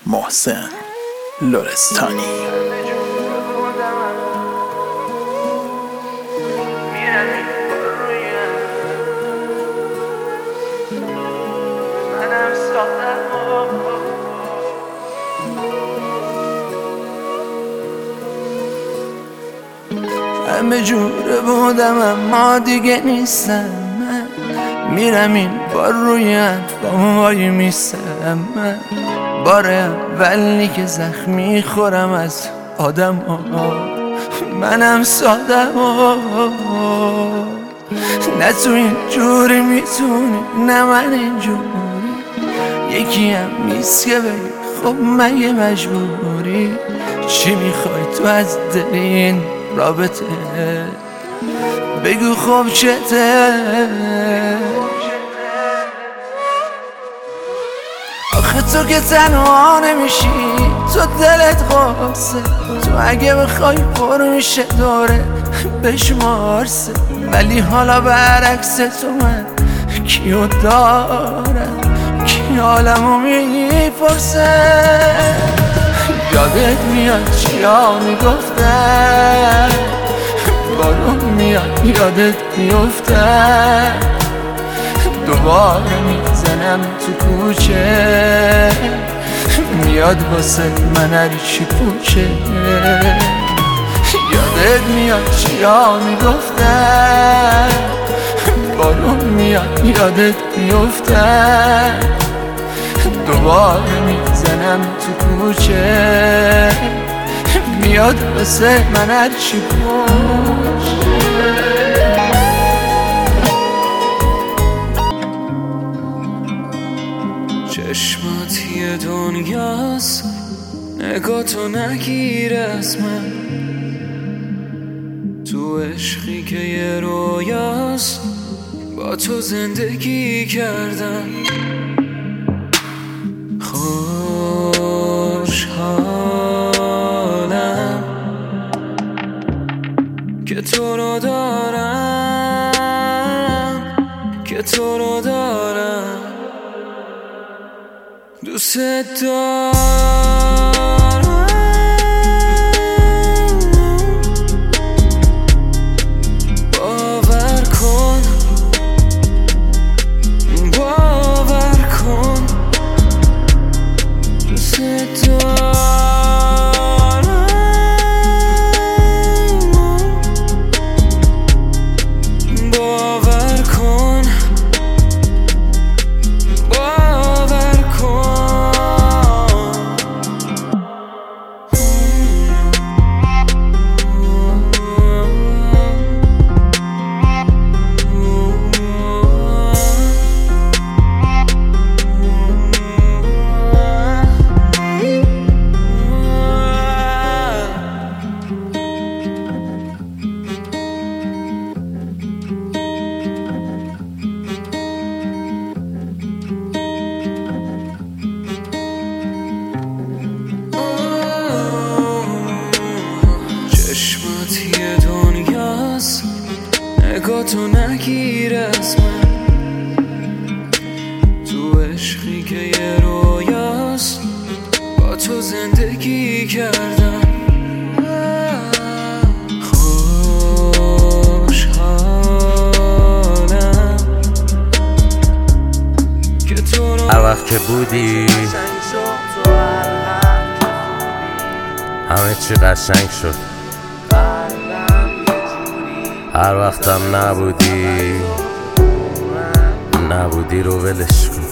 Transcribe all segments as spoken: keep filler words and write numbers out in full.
محسن لرستانی. همه جوره بودم اما دیگه نیستم. من میرم این بار روی با وای میستم. من بار اولی که زخم میخورم از آدم ها. منم سادم ها. نه تو این جوری میتونی نه من این جوری. یکی هم نیست که بگی خب مگه مجبوری. چی میخوای تو از دل این رابطه؟ بگو خب چته؟ آخه تو که تنها نمیشی، تو دلت قاسه. تو اگه بخوای پر میشه دوره بشمارسه. ولی حالا برعکس تو من کیو دارم، کی حالمو میپرسه. یادت میاد چیا میگفتن، بارون میاد یادت میفتن. دوباره میزنم تو کوچه، میاد واسه من هر چی پوچه. یادت میاد چیا میگفتن، بارون میاد یادت میفتن. دوباره میزنم تو کوچه، میاد واسه من هر چی پوچه. چشمات یه دنیاست، نگاه تو نگیر از من. تو عشقی که یه رویاست، با تو زندگی کردم. خوشحالم که تو رو دارم، که تو رو دارم. دوست دارم. باور کن، باور کن. دوست دارم. باور کن، باور کن. چشمات یه دنیاست، نگاه تو نگیر از من. تو عشقی که یه رویاست، با تو زندگی کردم. خوشحالم که تو رو هر وقت که بودی همه چی قشنگ شد. هر وقتم نبودی نبودی رو ولش کن.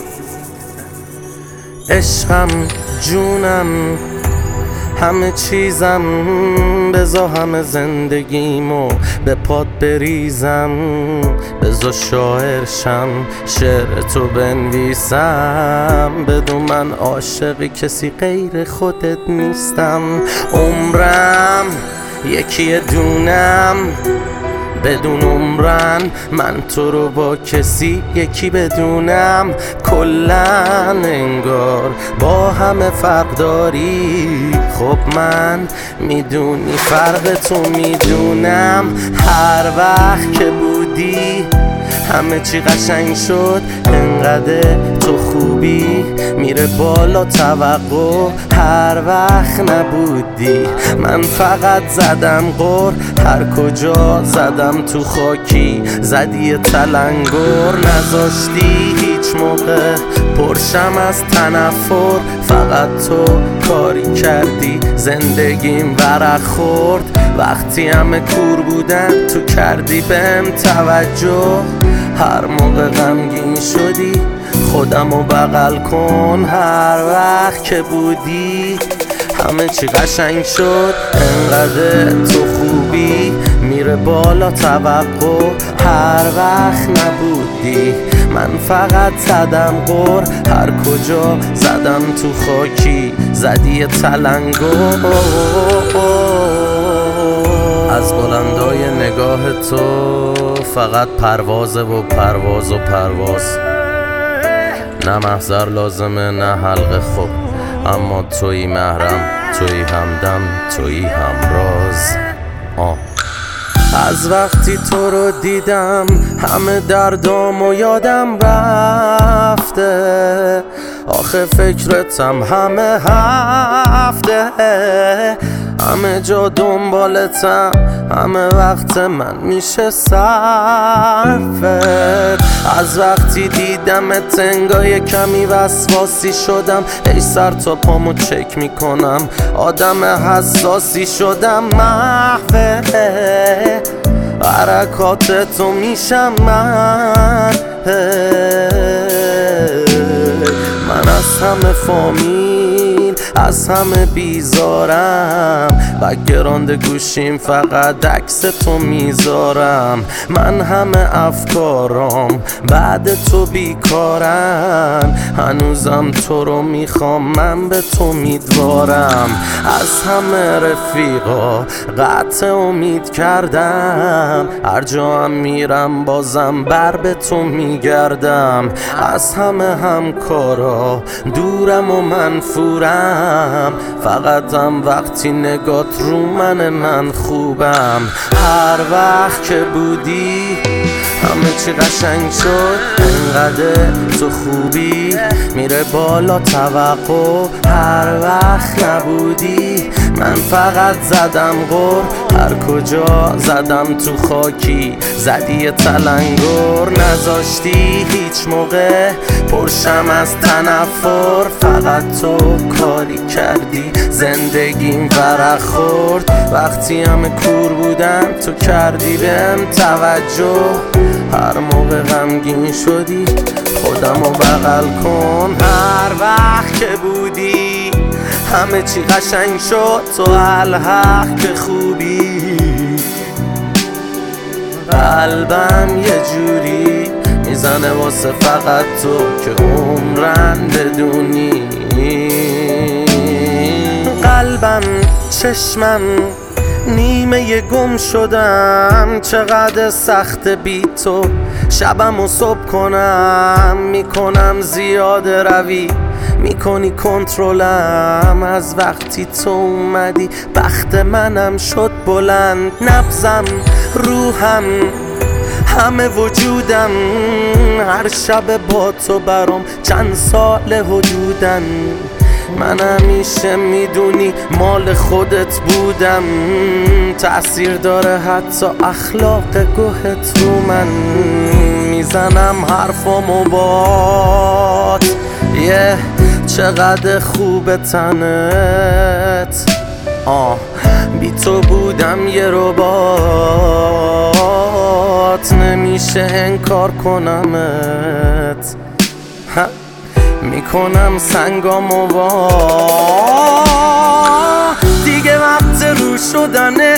عشقم، جونم، همه چیزم. بزا همه زندگیمو به پات بریزم. بزا شاعرشم، شعر تو بنویسم. بدون من عاشقی کسی غیر خودت نیستم. عمرم یکی دونم، بدون عمرن من تو رو با کسی یکی بدونم. کلن انگار با همه فرق داری. خب من میدونی فرق تو میدونم. هر وقت که بودی همه چی قشنگ شد انقدر تو خوبی میره بالا توقع هر وقت نبودی من فقط زدم غر هر کجا زدم تو خاکی زدی تلنگر نذاشتی هیچ موقع پرشم از تنفر فقط تو کاری کردی زندگیم ورق خورد وقتی همه کور بودن تو کردی بهم توجه هر موقع غمگین شدی خودمو بغل کن هر وقت که بودی همه چی قشنگ شد انقدر تو خوبی میره بالا توقع هر وقت نبودی من فقط زدم غر هر کجا زدم تو خاکی زدی تلنگر از بلندای نگاه تو فقط پروازه و پرواز و پرواز نه محضر لازمه نه حلقه خوب اما توی محرم توی همدم توی همراز آه. از وقتی تو رو دیدم همه دردام و یادم رفته آخه فکرتم همه هفته همه جا دنبالتم همه وقت من میشه صرفت از وقتی دیدمت انگار کمی وسواسی شدم ای سر تا پامو چک میکنم آدم حساسی شدم محوه حرکات تو میشم من من از همه فامیل از همه بیزارم بک‌گراند گوشیم فقط عکس تو میذارم من همه افکارام بعد تو بیکارن هنوزم تو رو میخوام من به تو امیدوارم از همه رفیقا قطع امید کردم هر جا هم میرم بازم بر به تو میگردم از همه همکارا دورم و منفورم فقط هم وقتی نگات رو من من خوبم هر وقت که بودی همه چی قشنگ شد انقدر تو خوبی میره بالا توقع هر وقت نبودی من فقط زدم غر هر کجا زدم تو خاکی زدی تلنگر نذاشتی هیچ موقع پرشم از تنفر فقط تو کاری کردی زندگیم ورق خورد وقتی همه کور بودن تو کردی بهم توجه هر موقع غمگین شدی خودمو بغل کن هر وقت که بودی همه چی قشنگ شد تو الحق که خوبی قلبم یه جوری میزنه واسه فقط تو که عمرن بدونی قلبم چشمم نیمه گم شدم چقدر سخت بی تو شبم و صبح کنم میکنم زیاده روی میکنی کنترلم از وقتی تو اومدی بخت منم شد بلند نبضم روحم همه وجودم هر شب با تو برام چند سال حدودن من همیشه میدونی مال خودت بودم تأثیر داره حتی اخلاق گوهت رو من میزنم حرفامو بات یه چقدر خوب تنت آه بی تو بودم یه ربات نمیشه انکار کنمت میکنم سنگامو وا دیگه وقت رو شدنه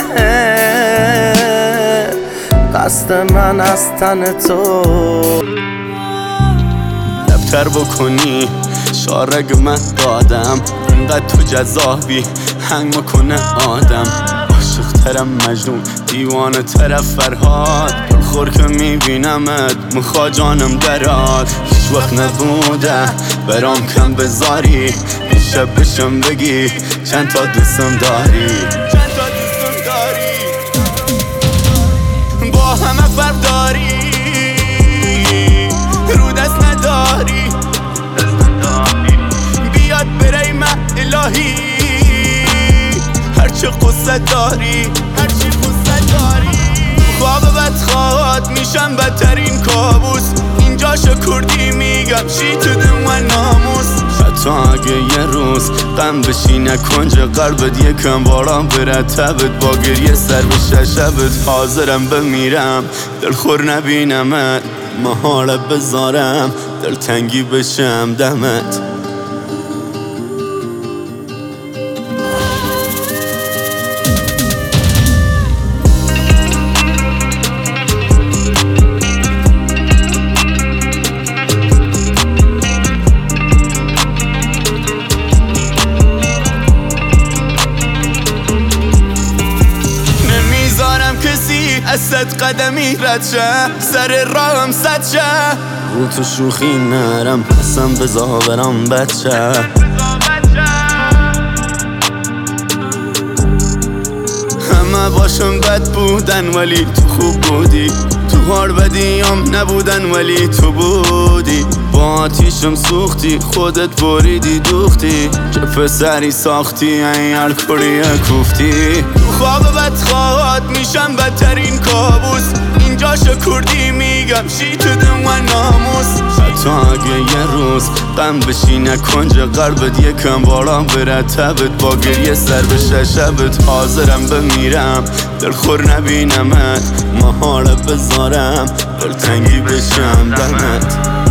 قصد من از تن تو لبتر بکنی شارگ من دادم انقدر تو جذابی هنگ میکنه آدم عاشق‌ترم مجنون دیوانه طرف فرهاد پرخور که میبینمت مخوا جانم دراد هیچ وقت نبوده برام کم بذاری این شب بشم بگی چند تا دوستم داری چند تا دوستم داری با همه فرق داری قصه داری هرچی قصه داری خواب بدخواد میشم بدترین کابوس اینجا شکردی میگم شی تو دم ناموس حتی اگه یه روز غم بشینه کنج قلبت یکم باران بره تبت با گریه سر بشه شبت حاضرم بمیرم دلخور نبینمت محاله بذارم دلتنگی بشم دمت از صد قدمی رد شه سر راهم صد شه رو تو شوخی نرم قسم بزا برام بچه همه باشم بد بودن ولی تو خوب بودی تو هار بدیام نبودن ولی تو بودی با آتیشم سوختی خودت بریدی دوختی چه پسری ساختی این الکلی کوفتی تو خواب بدخواد میشم بدترین کابوس اینجا شکردی میگم شی تو دم و ناموس حتی اگه یه روز غم بشینه کنج قلبت یکم باران بره تبت با گریه سر بشه شبت حاضرم بمیرم دلخور نبینمت محاله بذارم دلتنگی بشم دمت